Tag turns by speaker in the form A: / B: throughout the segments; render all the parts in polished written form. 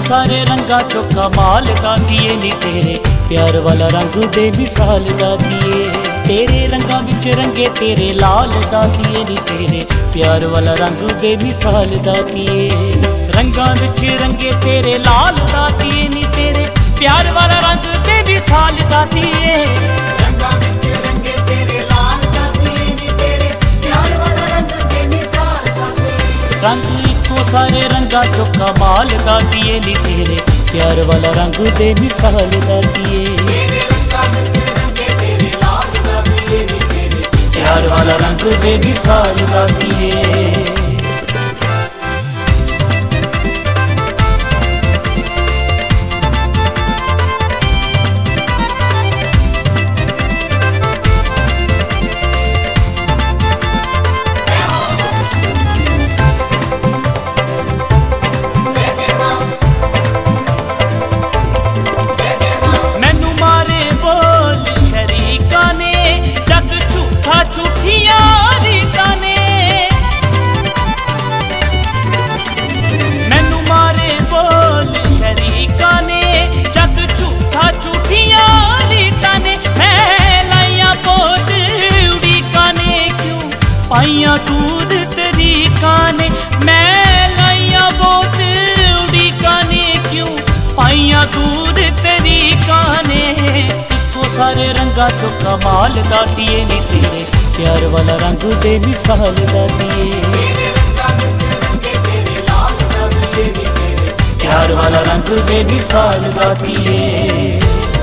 A: सारे रंगा चो कमाल दा दिए नी तेरे प्यार वाला रंग दे मिसाल दा दिए। तेरे रंगा विच रंगे तेरे लाल दा दिए नी तेरे प्यार वाला रंग दे मिसाल दा दिए। रंगा विच रंगे तेरे लाल दा दिए नी तेरे प्यार वाला रंग दे मिसाल दा दिए। रंग इको सारे रंगा चो कमाल दा दिए नी तेरे प्यार वाला रंग दे मिसाल दा दिए। प्यार वाला रंग दे मिसाल दा दिए। पाइया दूर तरीका ने मैं लाइया बहुत उड़ीका ने क्यों पाइया दूर तरीका ने। इको सारे रंगा चो कमाल दा दिए नी तेरे प्यार वाला रंग दे मिसाल दा दिए। प्यार वाला रंग दे मिसाल दा दिए।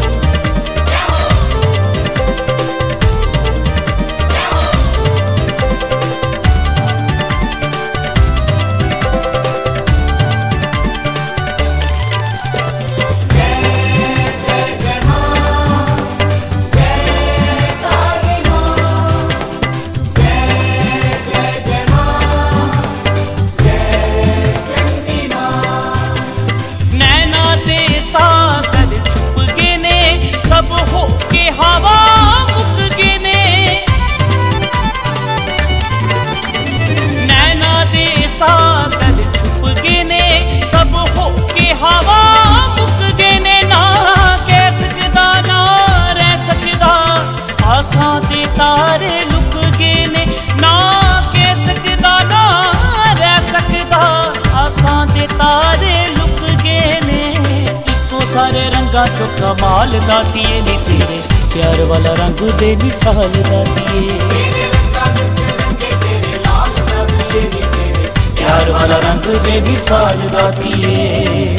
A: तारे लुक गए ने ना कह सकदा ना रह सकदा आसां दे तारे लुक गए ने। इको सारे रंगा चो कमाल दा दिए नी तेरे प्यार वाला रंग दे मिसाल दा दिए। प्यार वाला रंग दे मिसाल दा दिए।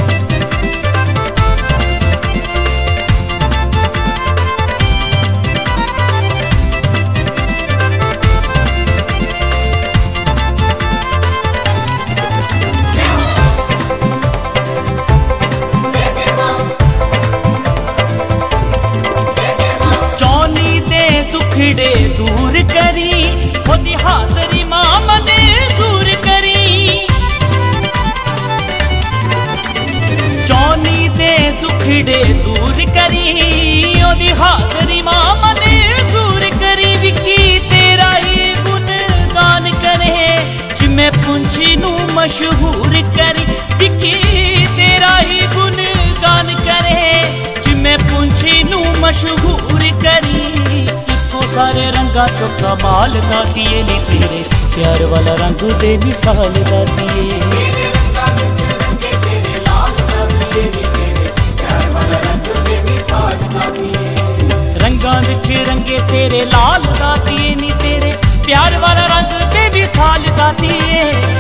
A: दुखड़े दूर करी होती हासरी माम ने दूर करी। चौनी दे दुखड़े दूर करी ओदी हासरी माम ने दूर करी। विकी तेरा ही गुण गान करे जिमें पुंछी नू मशहूर करी। विकी तेरा ही गुण गान करे जिमें पुंछी नू मशहूर करी। सारे रंगा चो कमाल दा दिए नी तेरे प्यार वाला रंग दे मिसाल दा दिए। रंगा विच रंगे तेरे लाल दा दिए नी तेरे प्यार वाला रंग दे मिसाल दा दिए।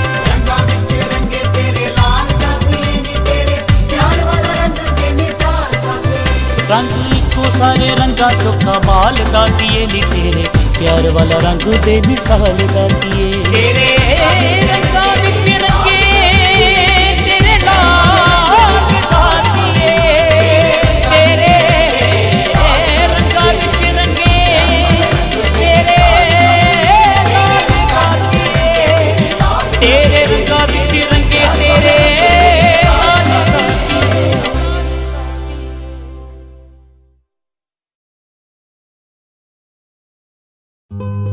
A: रंग इको सारे रंगा चो कमाल दा दिए नी तेरे प्यार वाला रंग दे मिसाल दा दिए। रंगा विच रंगे तेरे लाल मिसाल दिए। तेरे रंगा विच रंगे तेरे लाल मिसाल दिए। तेरे रंगा विच रंगे तेरे
B: you